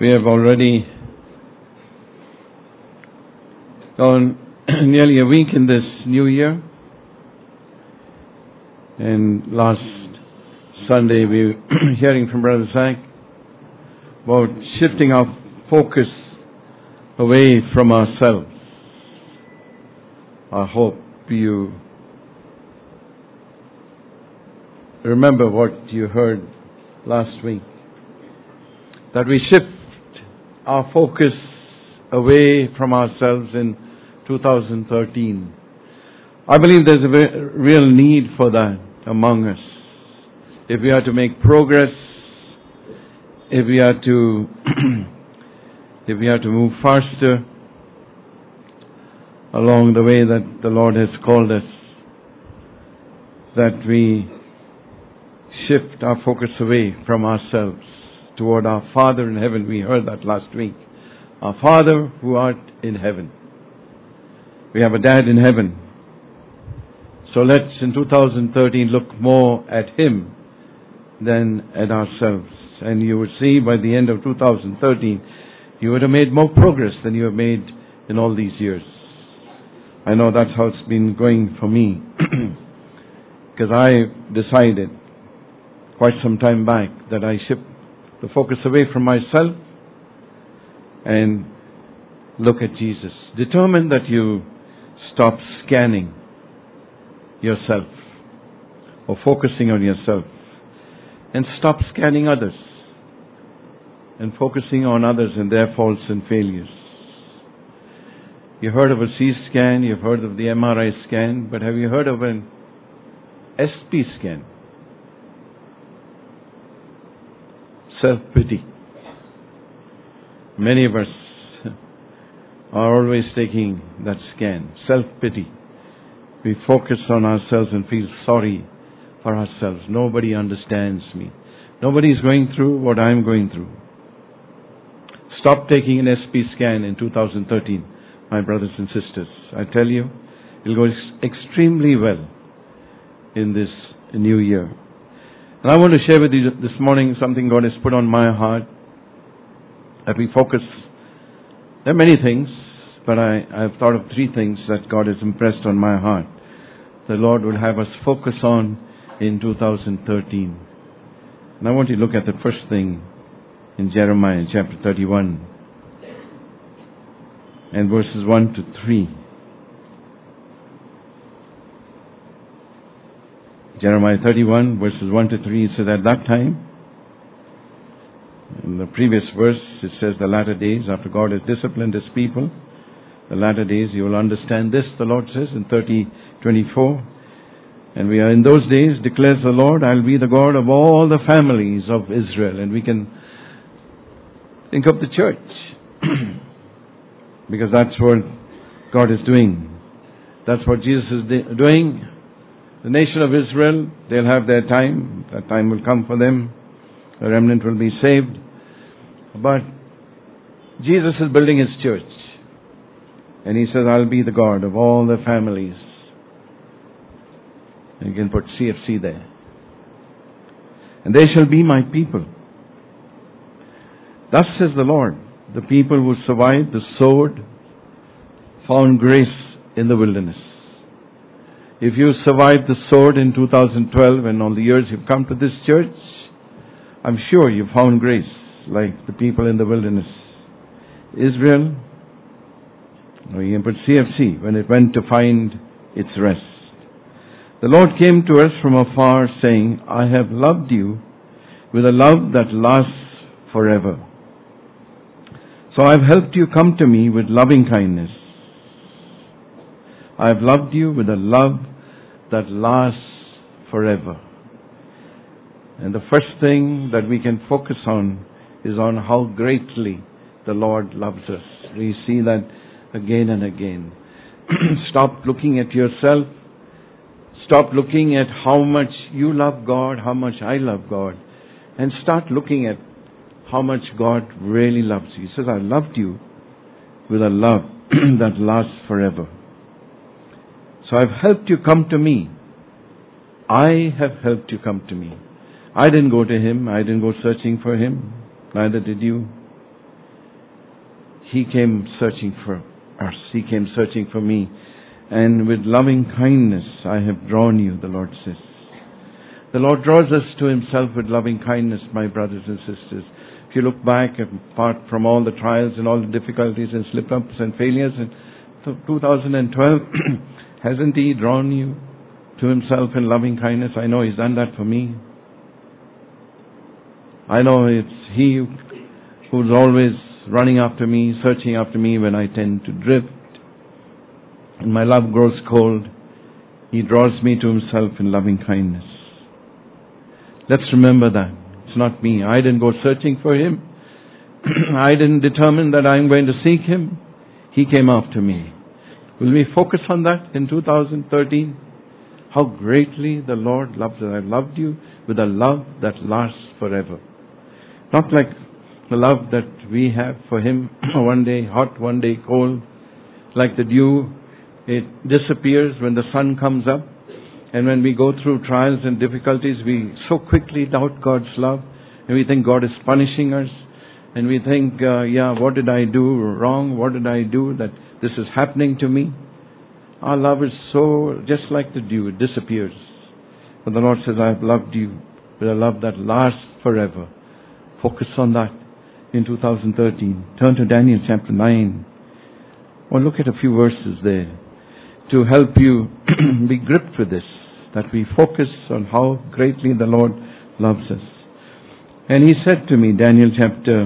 We have already gone nearly a week in this new year. And last Sunday we were hearing from Brother Zach about shifting our focus away from ourselves. I hope you remember what you heard last week. That we shift our focus away from ourselves in 2013. I believe there's a real need for that among us. If we are to make progress, if we are to move faster along the way that the Lord has called us, that we shift our focus away from ourselves toward our Father in heaven. We heard that last week. Our Father who art in heaven. We have a Dad in heaven. So let's in 2013 look more at Him than at ourselves. And you would see by the end of 2013, you would have made more progress than you have made in all these years. I know that's how it's been going for me. Because I decided quite some time back that I shift the focus away from myself and look at Jesus. Determine that you stop scanning yourself or focusing on yourself and stop scanning others and focusing on others and their faults and failures. You heard of a CT scan, you've heard of the MRI scan, but have you heard of an SP scan? Self-pity. Many of us are always taking that scan. Self-pity. We focus on ourselves and feel sorry for ourselves. Nobody understands me. Nobody is going through what I'm going through. Stop taking an SP scan in 2013, my brothers and sisters. I tell you, it'll go extremely well in this new year. And I want to share with you this morning something God has put on my heart, that we focus. There are many things, but I've thought of 3 things that God has impressed on my heart. The Lord will have us focus on in 2013. And I want you to look at the first thing in Jeremiah chapter 31 and verses 1 to 3. Jeremiah 31 verses 1 to 3, it says, at that time, in the previous verse, it says, the latter days, after God has disciplined His people, the latter days, you will understand this, the Lord says in 30:24. And we are in those days, declares the Lord, I'll be the God of all the families of Israel. And we can think of the church. Because that's what God is doing. That's what Jesus is doing. The nation of Israel, they'll have their time. That time will come for them. The remnant will be saved. But Jesus is building His church. And He says, I'll be the God of all the families. And you can put CFC there. And they shall be my people. Thus says the Lord, the people who survived the sword found grace in the wilderness. If you survived the sword in 2012 and all the years you've come to this church, I'm sure you found grace like the people in the wilderness. Israel, or you can put CFC, when it went to find its rest. The Lord came to us from afar saying, I have loved you with a love that lasts forever. So I've helped you come to me with loving kindness. I have loved you with a love that lasts forever. And the first thing that we can focus on is on how greatly the Lord loves us. We see that again and again. Stop looking at yourself. Stop looking at how much you love God, how much I love God. And start looking at how much God really loves you. He says, I loved you with a love that lasts forever. So I've helped you come to me. I have helped you come to me. I didn't go to Him. I didn't go searching for Him. Neither did you. He came searching for us. He came searching for me. And with loving kindness I have drawn you, the Lord says. The Lord draws us to Himself with loving kindness, my brothers and sisters. If you look back, apart from all the trials and all the difficulties and slip-ups and failures in 2012, hasn't He drawn you to Himself in loving kindness? I know He's done that for me. I know it's He who's always running after me, searching after me when I tend to drift. And my love grows cold. He draws me to Himself in loving kindness. Let's remember that. It's not me. I didn't go searching for Him. I didn't determine that I'm going to seek Him. He came after me. Will we focus on that in 2013? How greatly the Lord loves us. I loved you with a love that lasts forever. Not like the love that we have for Him, one day hot, one day cold. Like the dew, it disappears when the sun comes up. And when we go through trials and difficulties, we so quickly doubt God's love. And we think God is punishing us. And we think, what did I do wrong? What did I do that this is happening to me? Our love is so, just like the dew, it disappears. But the Lord says, I have loved you with a love that lasts forever. Focus on that in 2013. Turn to Daniel chapter 9. Or look at a few verses there to help you be gripped with this. That we focus on how greatly the Lord loves us. And He said to me, Daniel chapter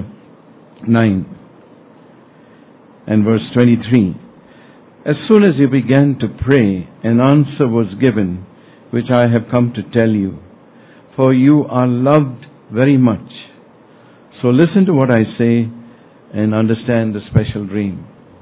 9 and verse 23, as soon as you began to pray, an answer was given, which I have come to tell you. For you are loved very much. So listen to what I say and understand the special dream.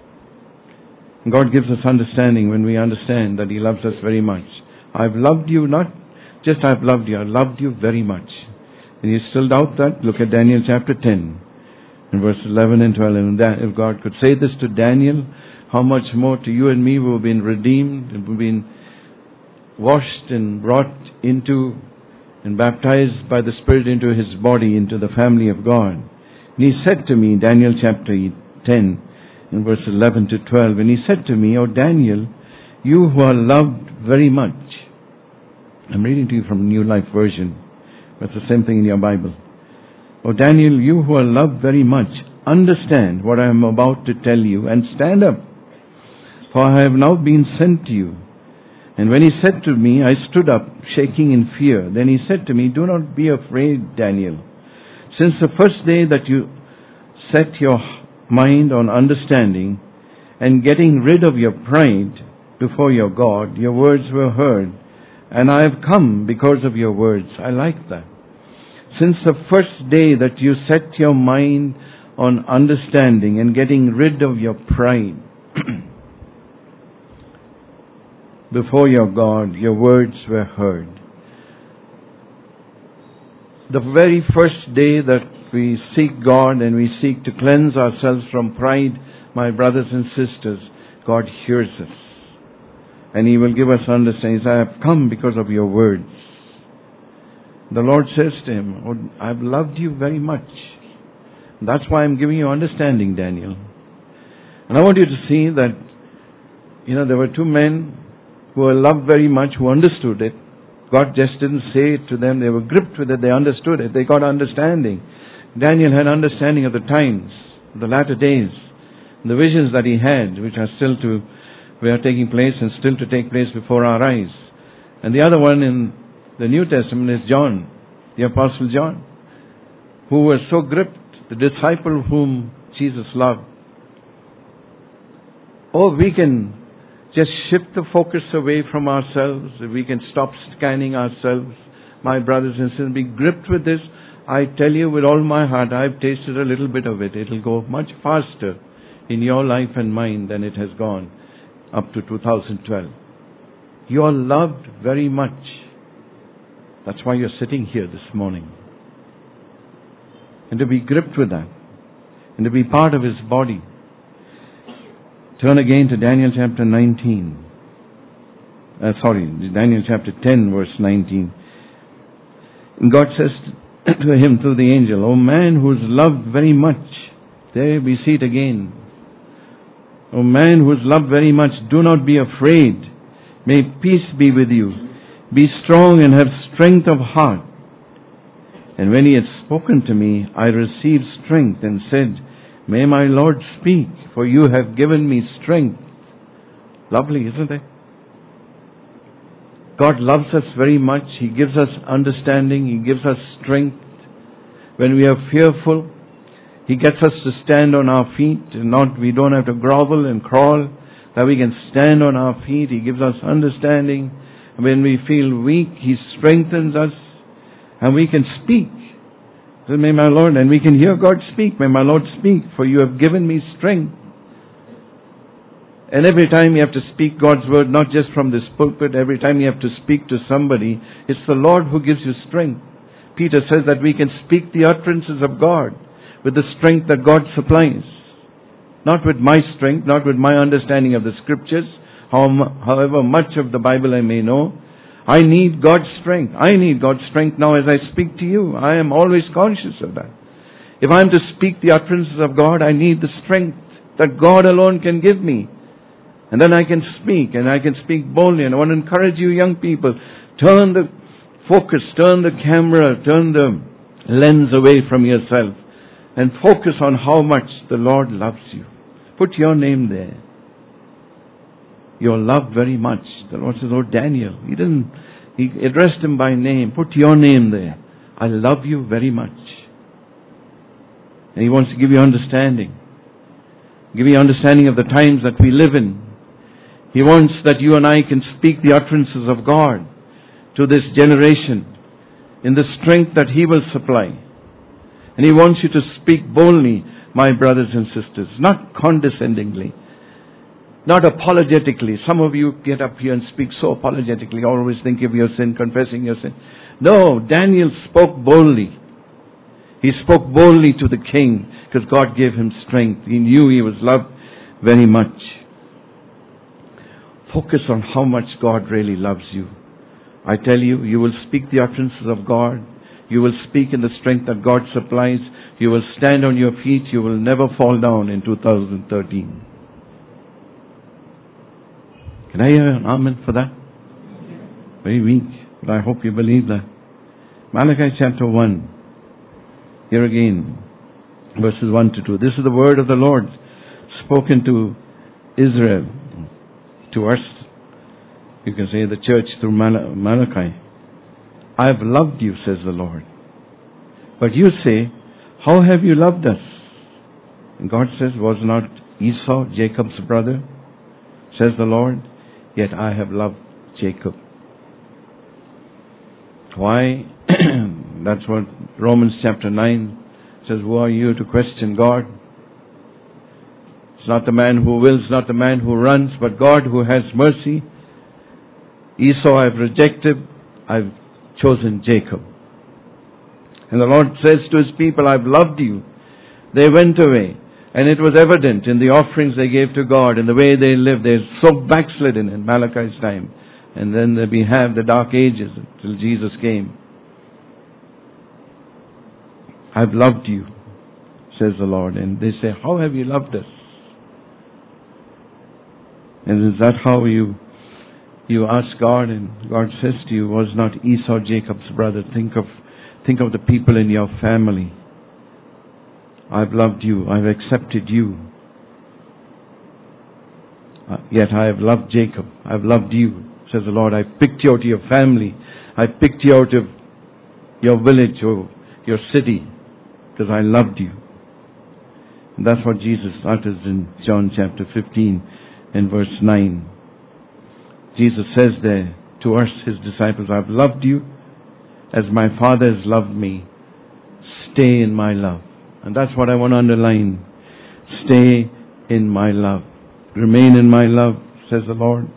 God gives us understanding when we understand that He loves us very much. I've loved you, not just I've loved you, I loved you very much. And you still doubt that? Look at Daniel chapter 10 and verse 11 and 12. And if God could say this to Daniel, how much more to you and me who have been redeemed, and we've been washed and brought into and baptized by the Spirit into His body, into the family of God. And He said to me, Daniel chapter 10 and verse 11 to 12, and He said to me, O Daniel, you who are loved very much. I'm reading to you from New Life Version. That's the same thing in your Bible. O Daniel, you who are loved very much, understand what I am about to tell you and stand up. For I have now been sent to you. And when He said to me, I stood up, shaking in fear. Then He said to me, do not be afraid, Daniel. Since the first day that you set your mind on understanding and getting rid of your pride before your God, your words were heard. And I have come because of your words. I like that. Since the first day that you set your mind on understanding and getting rid of your pride before your God, your words were heard. The very first day that we seek God and we seek to cleanse ourselves from pride, my brothers and sisters, God hears us. And He will give us understanding. He says, I have come because of your words. The Lord says to him, oh, I've loved you very much. That's why I'm giving you understanding, Daniel. And I want you to see that, there were two men who were loved very much, who understood it. God just didn't say it to them. They were gripped with it. They understood it. They got understanding. Daniel had understanding of the times, the latter days, the visions that he had, which are taking place and still to take place before our eyes. And the other one in the New Testament is John, the Apostle John, who was so gripped, the disciple whom Jesus loved. Oh, we can just shift the focus away from ourselves. We can stop scanning ourselves, my brothers and sisters. Be gripped with this. I tell you with all my heart, I've tasted a little bit of it. It'll go much faster in your life and mine than it has gone up to 2012. You are loved very much. That's why you're sitting here this morning. And to be gripped with that. And to be part of His body. Turn again to Daniel chapter 19. Daniel chapter 10 verse 19. And God says to him through the angel, O man who is loved very much. There we see it again. O man who is loved very much, do not be afraid. May peace be with you. Be strong and have strength of heart. And when he had spoken to me, I received strength and said, May my Lord speak, for you have given me strength. Lovely, isn't it? God loves us very much. He gives us understanding. He gives us strength. When we are fearful, He gets us to stand on our feet and we don't have to grovel and crawl, that we can stand on our feet. He gives us understanding. When we feel weak, He strengthens us and we can speak. So may my Lord, and we can hear God speak. May my Lord speak, for you have given me strength. And every time you have to speak God's word, not just from this pulpit, every time you have to speak to somebody, it's the Lord who gives you strength. Peter says that we can speak the utterances of God with the strength that God supplies. Not with my strength, not with my understanding of the scriptures, however much of the Bible I may know. I need God's strength. I need God's strength now as I speak to you. I am always conscious of that. If I am to speak the utterances of God, I need the strength that God alone can give me. And then I can speak, and I can speak boldly. And I want to encourage you young people, turn the focus, turn the camera, turn the lens away from yourself and focus on how much the Lord loves you. Put your name there. You're loved very much. The Lord says, oh Daniel, He addressed him by name. Put your name there. I love you very much. And He wants to give you understanding. Give you understanding of the times that we live in. He wants that you and I can speak the utterances of God to this generation in the strength that He will supply. And He wants you to speak boldly, my brothers and sisters, not condescendingly, not apologetically. Some of you get up here and speak so apologetically, always think of your sin, confessing your sin. No, Daniel spoke boldly. He spoke boldly to the king because God gave him strength. He knew he was loved very much. Focus on how much God really loves you. I tell you, you will speak the utterances of God. You will speak in the strength that God supplies. You will stand on your feet. You will never fall down in 2013. Can I hear an amen for that? Very weak, but I hope you believe that. Malachi chapter 1. Here again, verses 1 to 2. This is the word of the Lord spoken to Israel. To us, you can say the church through Malachi. I have loved you, says the Lord. But you say, how have you loved us? And God says, was not Esau Jacob's brother? Says the Lord, yet I have loved Jacob. Why? That's what Romans chapter 9 says, who are you to question God? It's not the man who wills, not the man who runs, but God who has mercy. Esau I've rejected, I've chosen Jacob. And the Lord says to His people, I've loved you. They went away, and it was evident in the offerings they gave to God, in the way they lived. They're so backslidden in Malachi's time. And then we have the dark ages until Jesus came. I've loved you, says the Lord. And they say, how have you loved us? And is that how you ask God, and God says to you, was not Esau Jacob's brother? Think of the people in your family. I've loved you. I've accepted you. Yet I have loved Jacob. I've loved you, says the Lord. I picked you out of your family. I picked you out of your village or your city because I loved you. And that's what Jesus utters in John chapter 15 and verse 9. Jesus says there to us, His disciples, I've loved you as my Father has loved me. Stay in my love. And that's what I want to underline. Stay in my love. Remain in my love, says the Lord.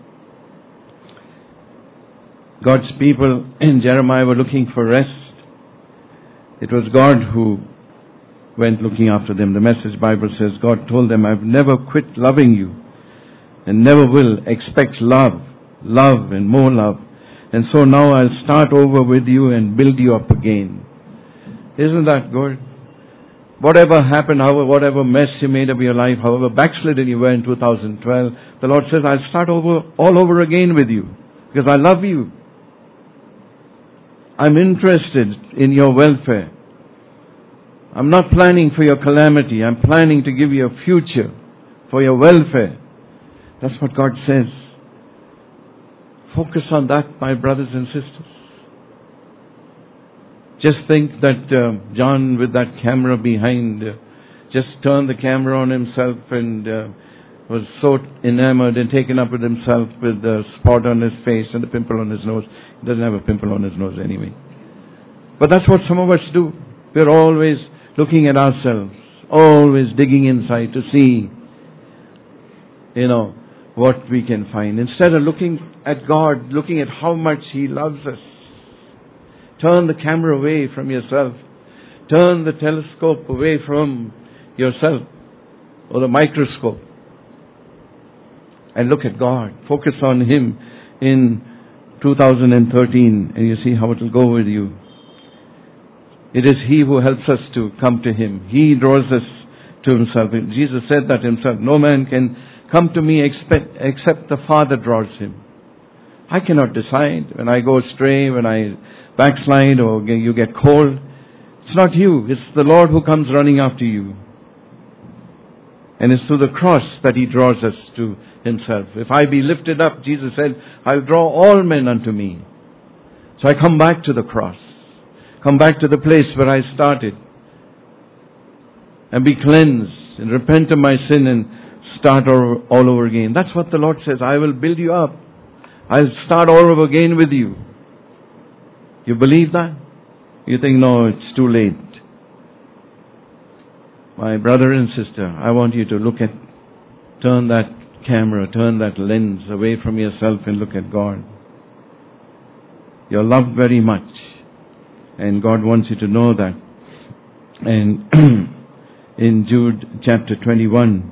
God's people in Jeremiah were looking for rest. It was God who went looking after them. The Message Bible says God told them, I've never quit loving you and never will. Expect love and more love. And so now I'll start over with you and build you up again. Isn't that good? Whatever happened, however, whatever mess you made of your life, however backslidden you were in 2012, the Lord says, I'll start all over again with you because I love you. I'm interested in your welfare. I'm not planning for your calamity. I'm planning to give you a future for your welfare. That's what God says. Focus on that, my brothers and sisters. Just think that John with that camera behind just turned the camera on himself and was so enamored and taken up with himself with the spot on his face and the pimple on his nose. He doesn't have a pimple on his nose anyway. But that's what some of us do. We're always looking at ourselves, always digging inside to see, what we can find. Instead of looking at God, looking at how much He loves us. Turn the camera away from yourself. Turn the telescope away from yourself or the microscope and look at God. Focus on Him in 2013 and you see how it will go with you. It is He who helps us to come to Him. He draws us to Himself. Jesus said that Himself. No man can come to me except the Father draws him. I cannot decide when I go astray, when I backslide or you get cold. It's not you. It's the Lord who comes running after you. And it's through the cross that He draws us to Himself. If I be lifted up, Jesus said, I'll draw all men unto me. So I come back to the cross. Come back to the place where I started. And be cleansed and repent of my sin and start all over again. That's what the Lord says. I will build you up. I'll start all over again with you. You believe that? You think, no, it's too late. My brother and sister, I want you to turn that camera, turn that lens away from yourself and look at God. You're loved very much. And God wants you to know that. And in Jude chapter 21,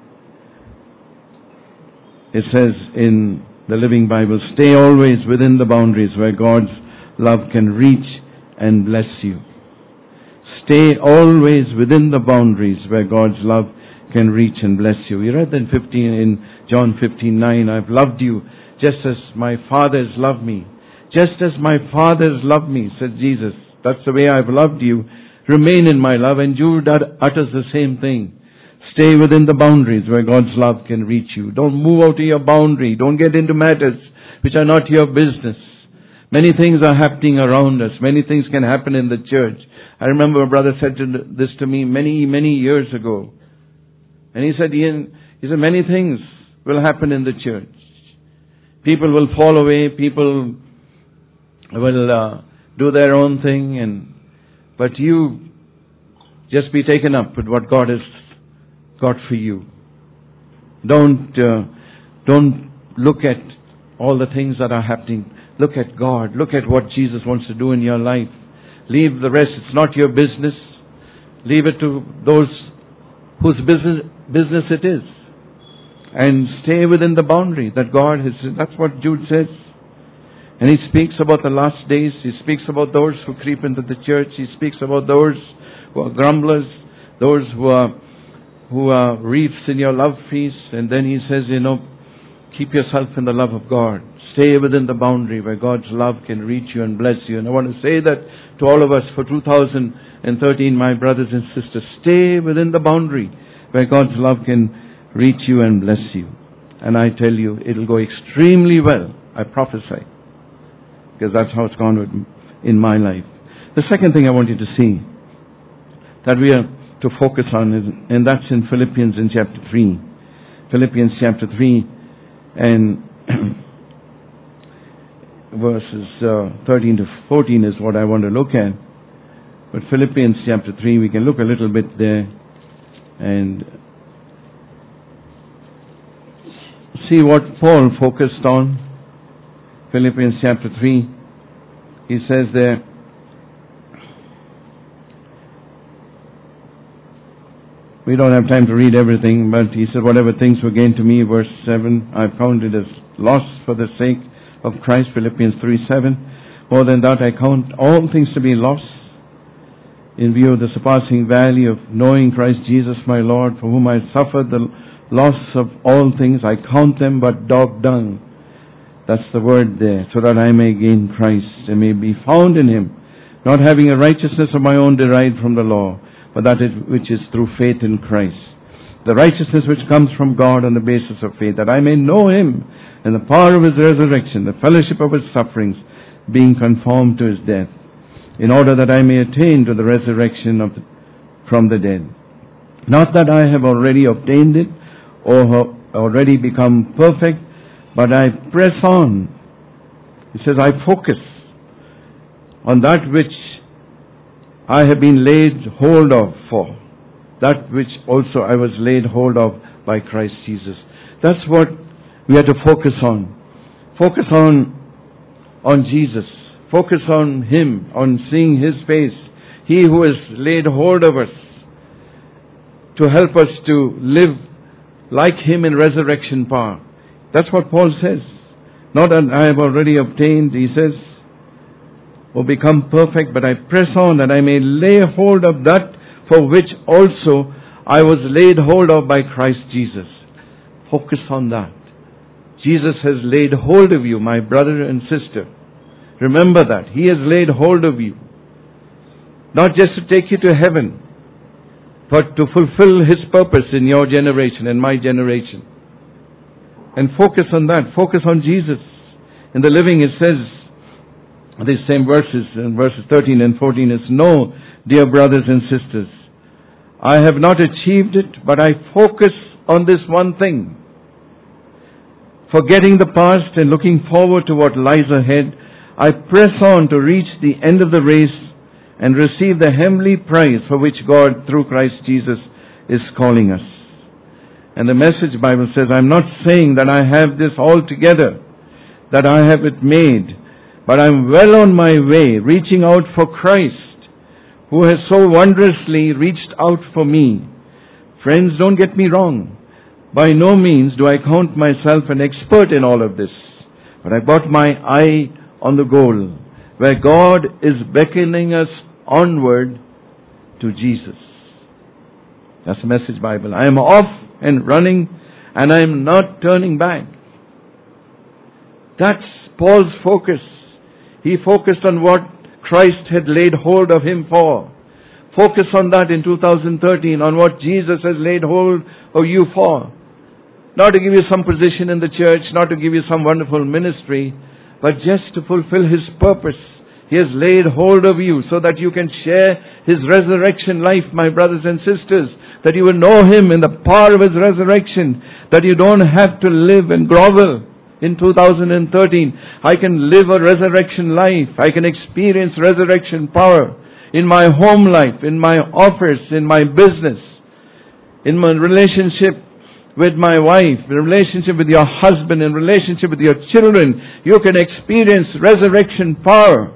it says in the Living Bible, stay always within the boundaries where God's love can reach and bless you. Stay always within the boundaries where God's love can reach and bless you. We read in John 15:9, I've loved you just as my Father has loved me. Just as my Father has loved me, said Jesus. That's the way I've loved you. Remain in my love. And Jude utters the same thing. Stay within the boundaries where God's love can reach you. Don't move out of your boundary. Don't get into matters which are not your business. Many things are happening around us. Many things can happen in the church. I remember a brother said this to me many years ago. And he said, Ian, many things will happen in the church. People will fall away. People will do their own thing. But you just be taken up with what God has got for you. Don't look at all the things that are happening. Look at God. Look at what Jesus wants to do in your life. Leave the rest. It's not your business. Leave it to those whose business it is. And stay within the boundary that God has. That's what Jude says. And he speaks about the last days. He speaks about those who creep into the church. He speaks about those who are grumblers, those who are reefs in your love feast. And then he says, keep yourself in the love of God. Stay within the boundary where God's love can reach you and bless you. And I want to say that to all of us for 2013, my brothers and sisters. Stay within the boundary where God's love can reach you and bless you. And I tell you, it'll go extremely well. I prophesy. Because that's how it's gone in my life. The second thing I want you to see that we are to focus on is, and that's in Philippians in chapter 3. Philippians chapter 3 and verses 13 to 14 is what I want to look at. But Philippians chapter 3, we can look a little bit there and see what Paul focused on. Philippians chapter 3, he says there, we don't have time to read everything, but he said, whatever things were gained to me, verse 7, I count it as loss for the sake of Christ, Philippians 3:7. More than that, I count all things to be loss in view of the surpassing value of knowing Christ Jesus my Lord, for whom I suffered the loss of all things, I count them but dog dung. That's the word there, so that I may gain Christ and may be found in Him, not having a righteousness of my own derived from the law, but that which is through faith in Christ. The righteousness which comes from God on the basis of faith, that I may know Him and the power of His resurrection, the fellowship of His sufferings, being conformed to His death, in order that I may attain to the resurrection from the dead. Not that I have already obtained it or have already become perfect, but I press on. He says, I focus on that which I have been laid hold of for, that which also I was laid hold of by Christ Jesus. That's what we have to focus on. Focus on Jesus. Focus on Him, on seeing His face. He who has laid hold of us to help us to live like Him in resurrection power. That's what Paul says. Not that I have already obtained, he says, or become perfect, but I press on that I may lay hold of that for which also I was laid hold of by Christ Jesus. Focus on that. Jesus has laid hold of you, my brother and sister. Remember that. He has laid hold of you. Not just to take you to heaven, but to fulfill His purpose in your generation and my generation. And focus on that. Focus on Jesus. In the living it says, these same verses, in verses 13 and 14, is, no, dear brothers and sisters, I have not achieved it, but I focus on this one thing. Forgetting the past and looking forward to what lies ahead, I press on to reach the end of the race and receive the heavenly prize for which God, through Christ Jesus, is calling us. And the Message Bible says, I'm not saying that I have this all together, that I have it made, but I'm well on my way, reaching out for Christ, who has so wondrously reached out for me. Friends, don't get me wrong. By no means do I count myself an expert in all of this, but I've got my eye on the goal, where God is beckoning us onward to Jesus. That's the Message Bible. I am off and running, and I am not turning back. That's Paul's focus. He focused on what Christ had laid hold of him for. Focus on that in 2013, on what Jesus has laid hold of you for. Not to give you some position in the church, not to give you some wonderful ministry, but just to fulfill His purpose. He has laid hold of you so that you can share His resurrection life, my brothers and sisters. That you will know Him in the power of His resurrection. That you don't have to live and grovel in 2013. I can live a resurrection life. I can experience resurrection power in my home life, in my office, in my business, in my relationship with my wife, in relationship with your husband, in relationship with your children. You can experience resurrection power.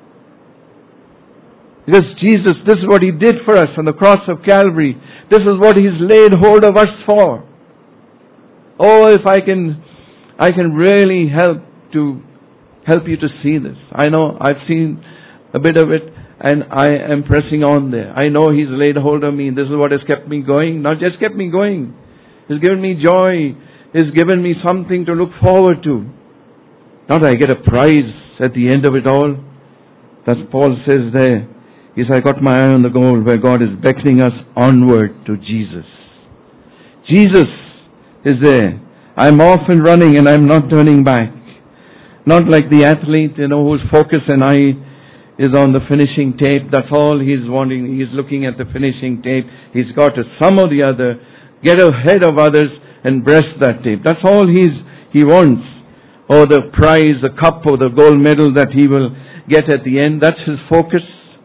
Because Jesus, this is what He did for us on the cross of Calvary. This is what He's laid hold of us for. Oh, if I can really help you to see this. I know I've seen a bit of it, and I am pressing on there. I know He's laid hold of me. This is what has kept me going. Not just kept me going. He's given me joy. He's given me something to look forward to. Not that I get a prize at the end of it all. That's Paul says there. He says, I got my eye on the goal where God is beckoning us onward to Jesus. Jesus is there. I'm off and running and I'm not turning back. Not like the athlete, whose focus and eye is on the finishing tape. That's all he's wanting. He's looking at the finishing tape. He's got to some or the other get ahead of others and breast that tape. That's all he wants. Or the prize, the cup or the gold medal that he will get at the end. That's his focus.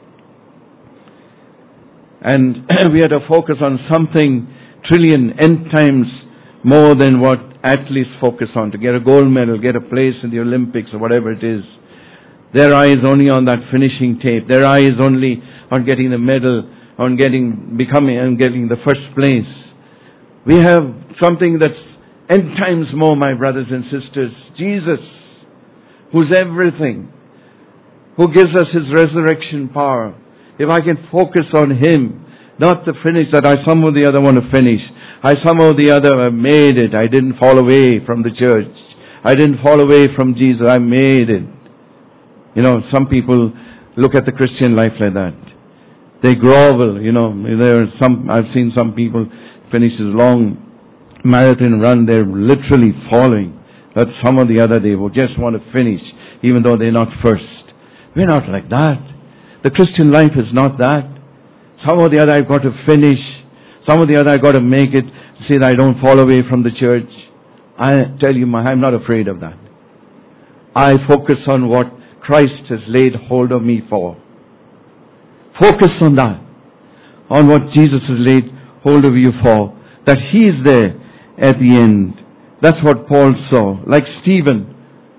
And we had to focus on something N times more than what athletes focus on. To get a gold medal, get a place in the Olympics or whatever it is. Their eye is only on that finishing tape. Their eye is only on getting the medal, on getting the first place. We have something that's N times more, my brothers and sisters. Jesus, who's everything, who gives us His resurrection power. if I can focus on Him, not the finish that I somehow or the other want to finish. I somehow or the other have made it. I didn't fall away from the church. I didn't fall away from Jesus. I made it. You know, some people look at the Christian life like that. They grovel, you know. I've seen some people finish this long marathon run. They're literally falling. But some or the other they will just want to finish, even though they're not first. We're not like that. The Christian life is not that. Some or the other I've got to finish. Some or the other I've got to make it, see that I don't fall away from the church. I tell you, I'm not afraid of that. I focus on what Christ has laid hold of me for. Focus on that. On what Jesus has laid hold of you for. That He is there at the end. That's what Paul saw. Like Stephen.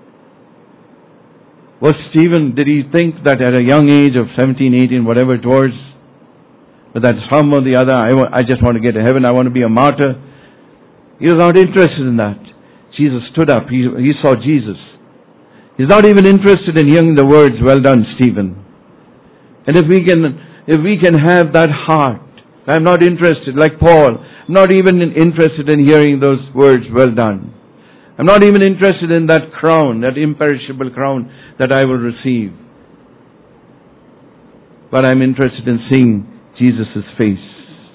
Did he think that at a young age of 17, 18, whatever it was, but that some or the other, I just want to get to heaven, I want to be a martyr. He was not interested in that. Jesus stood up. He saw Jesus. He's not even interested in hearing the words, "Well done, Stephen." And if we can have that heart, I'm not interested, like Paul, I'm not even interested in hearing those words, "Well done." I'm not even interested in that crown, that imperishable crown that I will receive. But I'm interested in seeing Jesus' face.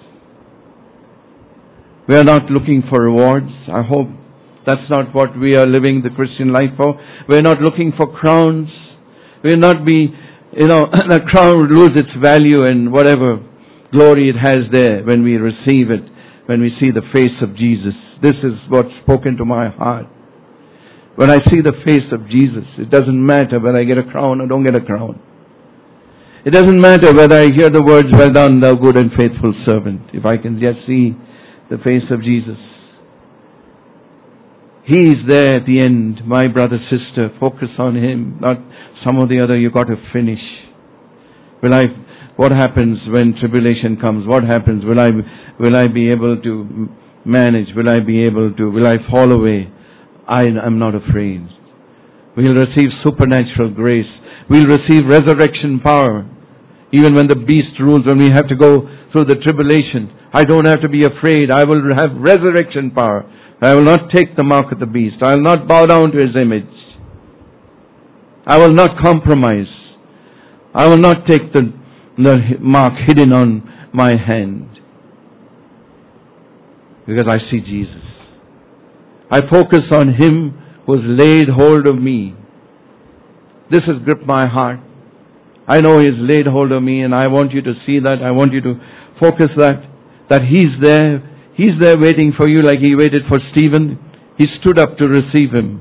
We are not looking for rewards. I hope that's not what we are living the Christian life for. We're not looking for crowns. We'll not be, that crown will lose its value and whatever glory it has there when we receive it, when we see the face of Jesus. This is what's spoken to my heart. When I see the face of Jesus, it doesn't matter whether I get a crown or don't get a crown. It doesn't matter whether I hear the words, "Well done, thou good and faithful servant," if I can just see the face of Jesus. He is there at the end, my brother, sister. Focus on Him, not some or the other. You've got to finish. What happens when tribulation comes? What happens? Will I be able to manage? Will I fall away? I'm not afraid. We'll receive supernatural grace. We'll receive resurrection power. Even when the beast rules, when we have to go through the tribulation, I don't have to be afraid. I will have resurrection power. I will not take the mark of the beast. I will not bow down to his image. I will not compromise. I will not take the mark hidden on my hand. Because I see Jesus. I focus on Him who has laid hold of me. This has gripped my heart. I know He has laid hold of me, and I want you to see that. I want you to focus that He's there. He's there waiting for you like He waited for Stephen. He stood up to receive him.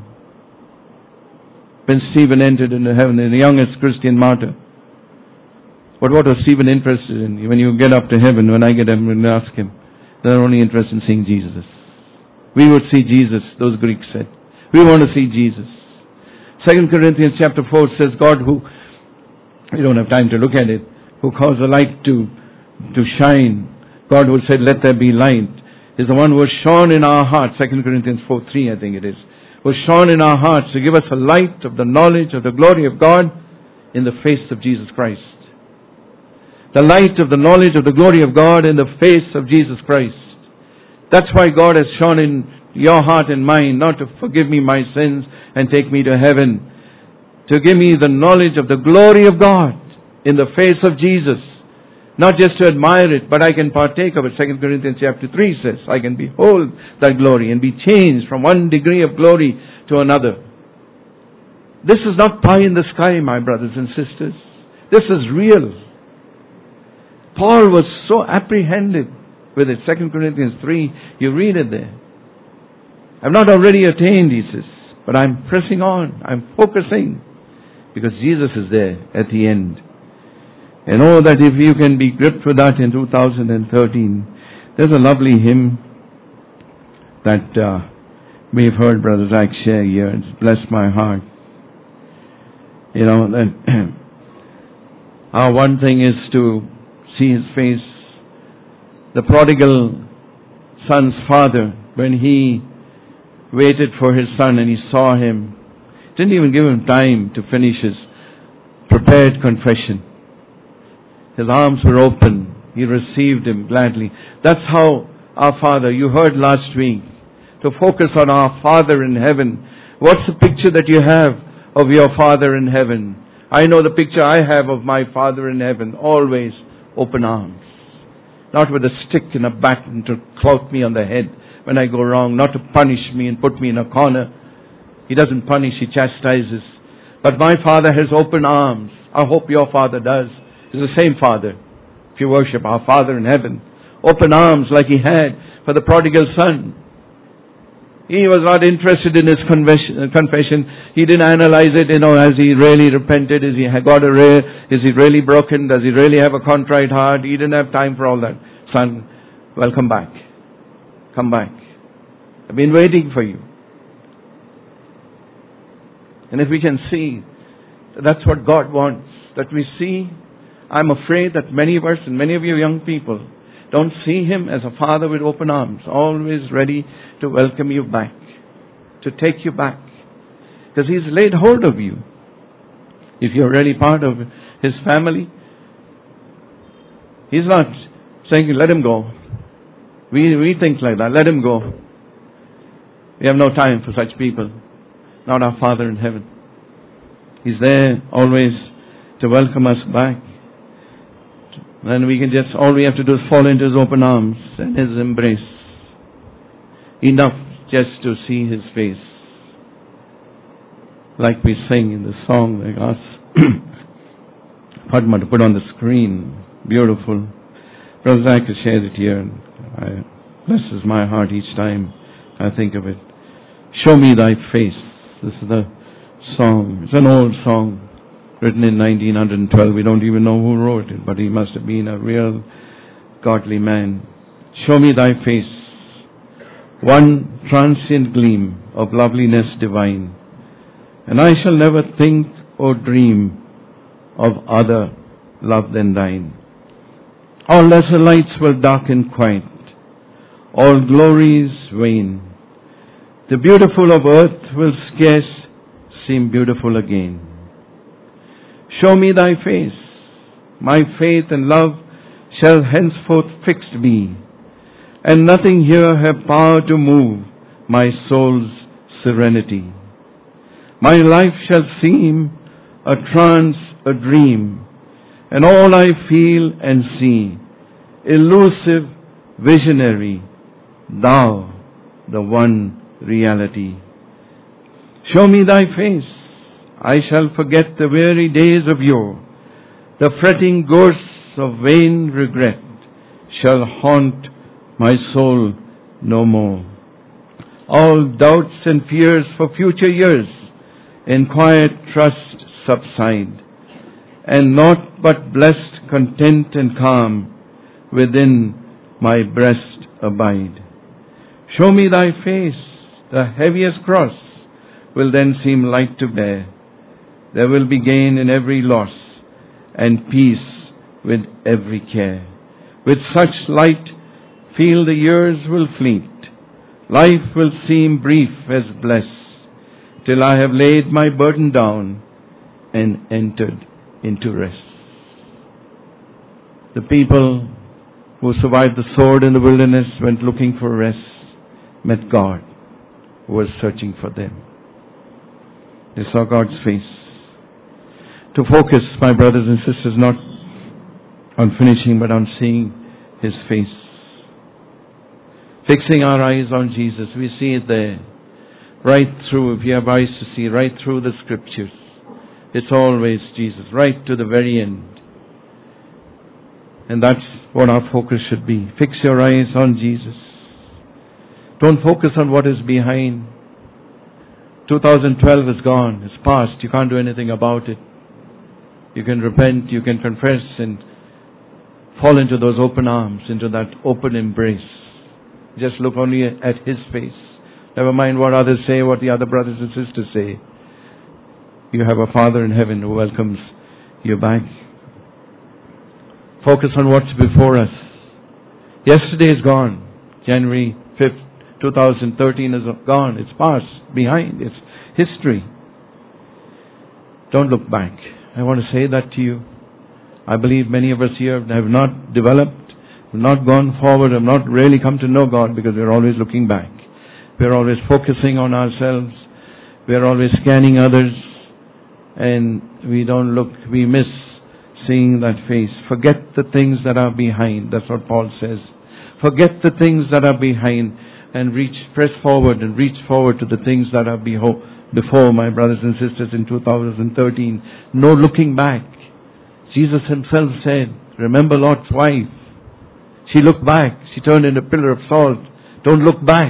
When Stephen entered into heaven, the youngest Christian martyr. But what was Stephen interested in? When you get up to heaven, when I get up and ask him, they're only interested in seeing Jesus. We would see Jesus, those Greeks said. We want to see Jesus. 2 Corinthians chapter 4 says, God who, we don't have time to look at it, who caused the light to shine. God who said, let there be light, is the one who has shone in our hearts. 2 Corinthians 4:3, I think it is. Who has shone in our hearts to give us a light of the knowledge of the glory of God in the face of Jesus Christ. The light of the knowledge of the glory of God in the face of Jesus Christ. That's why God has shone in your heart and mine, not to forgive me my sins and take me to heaven, to give me the knowledge of the glory of God in the face of Jesus. Not just to admire it, but I can partake of it. 2 Corinthians chapter 3 says, I can behold that glory and be changed from one degree of glory to another. This is not pie in the sky, my brothers and sisters. This is real. Paul was so apprehended with it. 2 Corinthians 3, you read it there. I've not already attained, he says, but I'm pressing on. I'm focusing because Jesus is there at the end. And oh, that if you can be gripped with that in 2013. There's a lovely hymn that we've heard Brother Zach share here. It's blessed my heart. You know, that our one thing is to see His face. The prodigal son's father, when he waited for his son and he saw him, didn't even give him time to finish his prepared confession. His arms were open. He received him gladly. That's how our Father, you heard last week, to focus on our Father in heaven. What's the picture that you have of your Father in heaven? I know the picture I have of my Father in heaven. Always open arms. Not with a stick and a baton to clout me on the head when I go wrong. Not to punish me and put me in a corner. He doesn't punish, He chastises. But my Father has open arms. I hope your Father does. He's the same Father. If you worship our Father in heaven. Open arms like He had for the prodigal son. He was not interested in his confession. He didn't analyze it, has he really repented? Is he really broken? Does he really have a contrite heart? He didn't have time for all that. Son, well, come back. Come back. I've been waiting for you. And if we can see, that's what God wants. That we see, I'm afraid that many of us and many of you young people don't see Him as a Father with open arms, always ready to welcome you back, to take you back. Because He's laid hold of you. If you're really part of His family, He's not saying, let him go. We think like that, let him go. We have no time for such people. Not our Father in heaven. He's there always to welcome us back. And all we have to do is fall into His open arms and His embrace. Enough just to see His face. Like we sing in the song, like us. Padma to put on the screen. Beautiful. Brother Zach has shared it here. And it blesses my heart each time I think of it. Show me thy face. This is the song. It's an old song. Written in 1912. We don't even know who wrote it, but he must have been a real godly man. Show me thy face, one transient gleam of loveliness divine, and I shall never think or dream of other love than thine. All lesser lights will darken quite, all glories wane. The beautiful of earth will scarce seem beautiful again. Show me thy face, my faith and love shall henceforth fixed be, and nothing here have power to move my soul's serenity. My life shall seem a trance, a dream, and all I feel and see, elusive, visionary, thou, the one reality. Show me thy face, I shall forget the weary days of yore. The fretting ghosts of vain regret shall haunt my soul no more. All doubts and fears for future years in quiet trust subside, and naught but blessed content and calm within my breast abide. Show me thy face, the heaviest cross will then seem light to bear. There will be gain in every loss, and peace with every care. With such light, feel the years will fleet. Life will seem brief as bliss, till I have laid my burden down and entered into rest. The people who survived the sword in the wilderness went looking for rest, met God, who was searching for them. They saw God's face. To focus, my brothers and sisters, not on finishing, but on seeing His face. Fixing our eyes on Jesus. We see it there. Right through, if you have eyes to see, right through the Scriptures. It's always Jesus, right to the very end. And that's what our focus should be. Fix your eyes on Jesus. Don't focus on what is behind. 2012 is gone. It's past. You can't do anything about it. You can repent, you can confess, and fall into those open arms, into that open embrace. Just look only at His face. Never mind what others say, what the other brothers and sisters say. You have a Father in heaven who welcomes you back. Focus on what's before us. Yesterday is gone. January 5th, 2013 is gone. It's past, behind. It's history. Don't look back. I want to say that to you. I believe many of us here have not developed, have not gone forward, have not really come to know God because we're always looking back. We're always focusing on ourselves. We're always scanning others. And we miss seeing that face. Forget the things that are behind. That's what Paul says. Forget the things that are behind and press forward and reach forward to the things that are before, my brothers and sisters, in 2013. No looking back. Jesus himself said, remember Lot's wife. She looked back. She turned into a pillar of salt. Don't look back.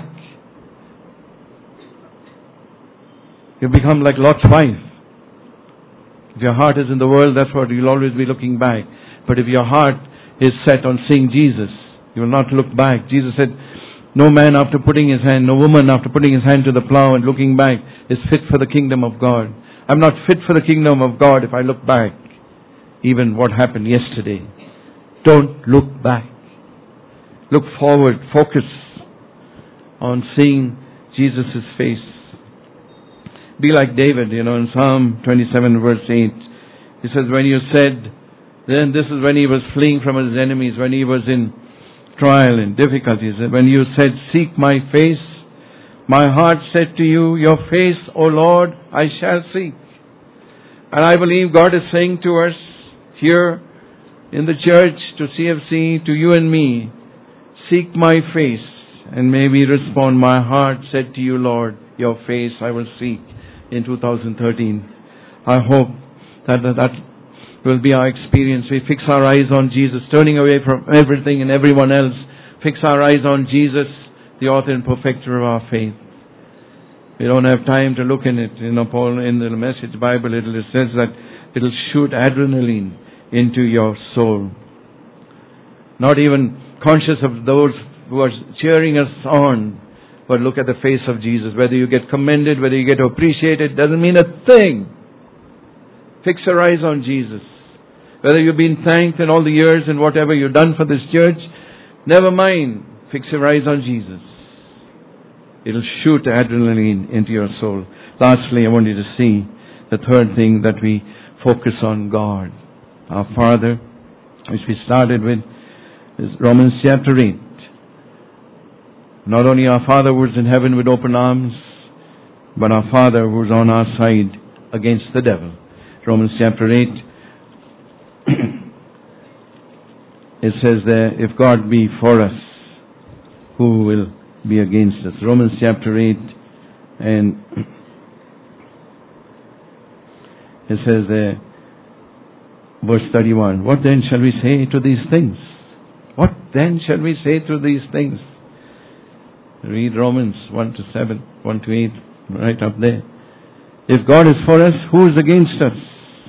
You become like Lot's wife. If your heart is in the world, that's what you'll always be looking back. But if your heart is set on seeing Jesus, you will not look back. Jesus said, no man after putting his hand, no woman after putting his hand to the plow and looking back is fit for the kingdom of God. I'm not fit for the kingdom of God if I look back. Even what happened yesterday. Don't look back. Look forward. Focus on seeing Jesus' face. Be like David, in Psalm 27 verse 8. He says, when you said, then this is when he was fleeing from his enemies, when he was in trial and difficulties. When you said, seek my face, my heart said to you, your face, O Lord, I shall seek. And I believe God is saying to us here in the church, to CFC, to you and me, seek my face. And may we respond, my heart said to you, Lord, your face I will seek in 2013. I hope that will be our experience. We fix our eyes on Jesus, turning away from everything and everyone else. Fix our eyes on Jesus, the author and perfecter of our faith. We don't have time to look in it. Paul, in the Message Bible, it says that it'll shoot adrenaline into your soul. Not even conscious of those who are cheering us on, but look at the face of Jesus. Whether you get commended, whether you get appreciated, doesn't mean a thing. Fix your eyes on Jesus. Whether you've been thanked in all the years and whatever you've done for this church, never mind. Fix your eyes on Jesus. It'll shoot adrenaline into your soul. Lastly, I want you to see the third thing, that we focus on God. Our Father, which we started with, is Romans chapter 8. Not only our Father who is in heaven with open arms, but our Father who is on our side against the devil. Romans chapter 8, it says there, if God be for us, who will be against us? Romans chapter 8, and it says there, verse 31, what then shall we say to these things? What then shall we say to these things? Read Romans 1 to 7, 1 to 8, right up there. If God is for us, who is against us?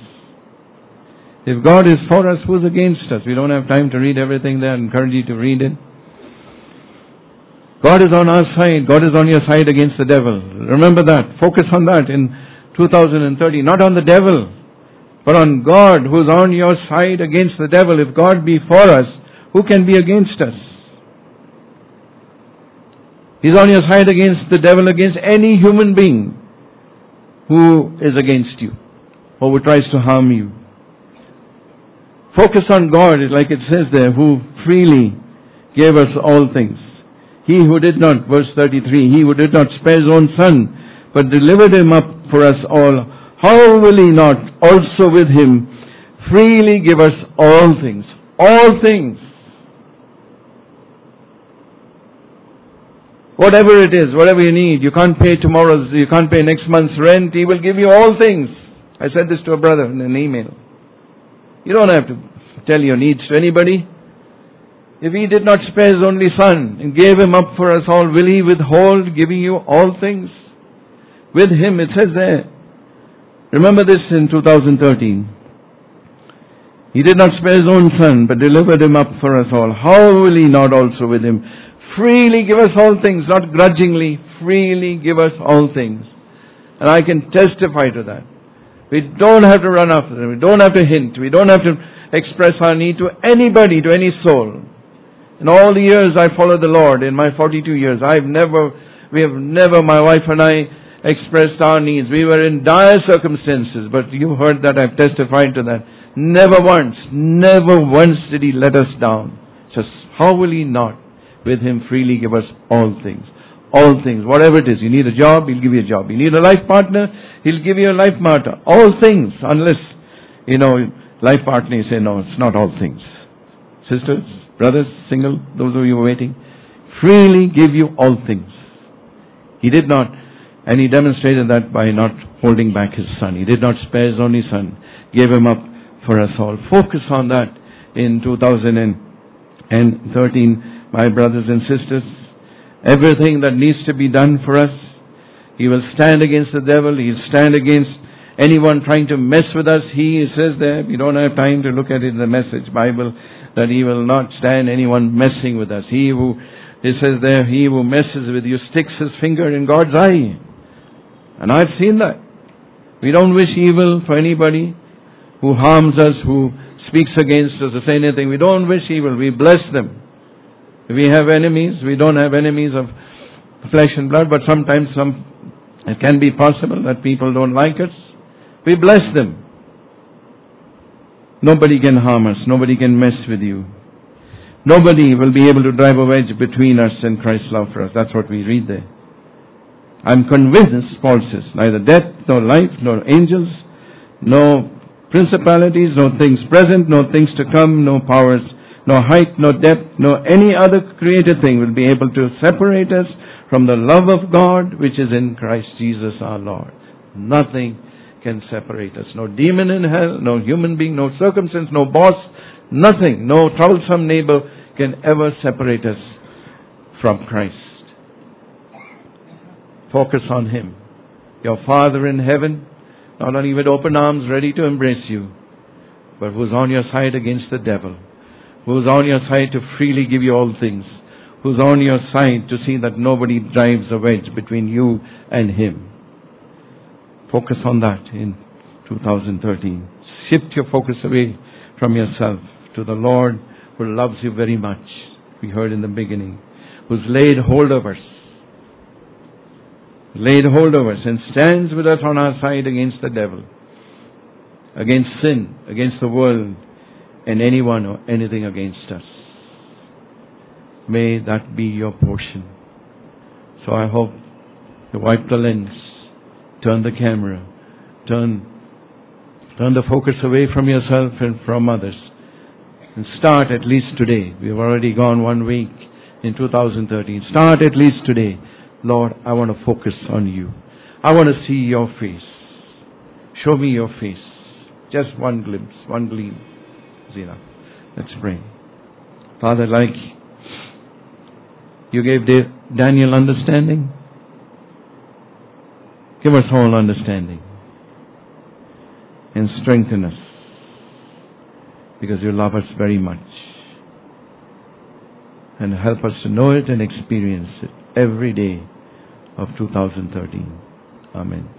If God is for us, who is against us? We don't have time to read everything there. I encourage you to read it. God is on our side. God is on your side against the devil. Remember that. Focus on that in 2030. Not on the devil, but on God who is on your side against the devil. If God be for us, who can be against us? He's on your side against the devil, against any human being who is against you or who tries to harm you. Focus on God, like it says there, who freely gave us all things. He who did not, verse 33, he who did not spare his own son, but delivered him up for us all, how will he not also with him freely give us all things? All things. Whatever it is, whatever you need, you can't pay you can't pay next month's rent, he will give you all things. I said this to a brother in an email. You don't have to tell your needs to anybody. If he did not spare his only son and gave him up for us all, will he withhold giving you all things? With him, it says there. Remember this in 2013. He did not spare his own son, but delivered him up for us all. How will he not also with him freely give us all things? Not grudgingly, freely give us all things. And I can testify to that. We don't have to run after them. We don't have to hint. We don't have to express our need to anybody, to any soul. In all the years I followed the Lord, in my 42 years, we have never, my wife and I, expressed our needs. We were in dire circumstances, but you heard that, I've testified to that. Never once did He let us down. Just how will He not with Him freely give us all things? All things, whatever it is. You need a job, He'll give you a job. You need a life partner, He'll give you a life partner. All things, unless, life partner, you say, no, it's not all things. Sisters, brothers, single, those of you who are waiting, freely give you all things. He did not, and He demonstrated that by not holding back His Son. He did not spare His only Son, gave Him up for us all. Focus on that in 2013, my brothers and sisters. Everything that needs to be done for us, He will stand against the devil. He'll stand against anyone trying to mess with us. He says there, we don't have time to look at it in the Message Bible, that He will not stand anyone messing with us. It says there, he who messes with you sticks his finger in God's eye. And I've seen that. We don't wish evil for anybody who harms us, who speaks against us or say anything. We don't wish evil. We bless them. If we have enemies, we don't have enemies of flesh and blood, but sometimes it can be possible that people don't like us. We bless them. Nobody can harm us. Nobody can mess with you. Nobody will be able to drive a wedge between us and Christ's love for us. That's what we read there. I'm convinced, Paul says, neither death, nor life, nor angels, no principalities, no things present, no things to come, no powers, no height, no depth, no any other created thing will be able to separate us from the love of God which is in Christ Jesus our Lord. Nothing can separate us. No demon in hell, no human being, no circumstance, no boss, nothing, no troublesome neighbor can ever separate us from Christ. Focus on Him. Your Father in heaven, not only with open arms ready to embrace you, but who's on your side against the devil, who's on your side to freely give you all things, who's on your side to see that nobody drives a wedge between you and Him. Focus on that in 2013. Shift your focus away from yourself to the Lord who loves you very much. We heard in the beginning, who's laid hold of us and stands with us on our side against the devil, against sin, against the world, and anyone or anything against us. May that be your portion. So I hope you wipe the lens, turn the camera, turn the focus away from yourself and from others, and start at least today. We've already gone 1 week in 2013. Start at least today. Lord, I want to focus on you. I want to see your face. Show me your face. Just one glimpse, one gleam is enough. Let's pray. Father, like you gave Daniel understanding, give us all understanding and strengthen us, because you love us very much, and help us to know it and experience it every day of 2013. Amen.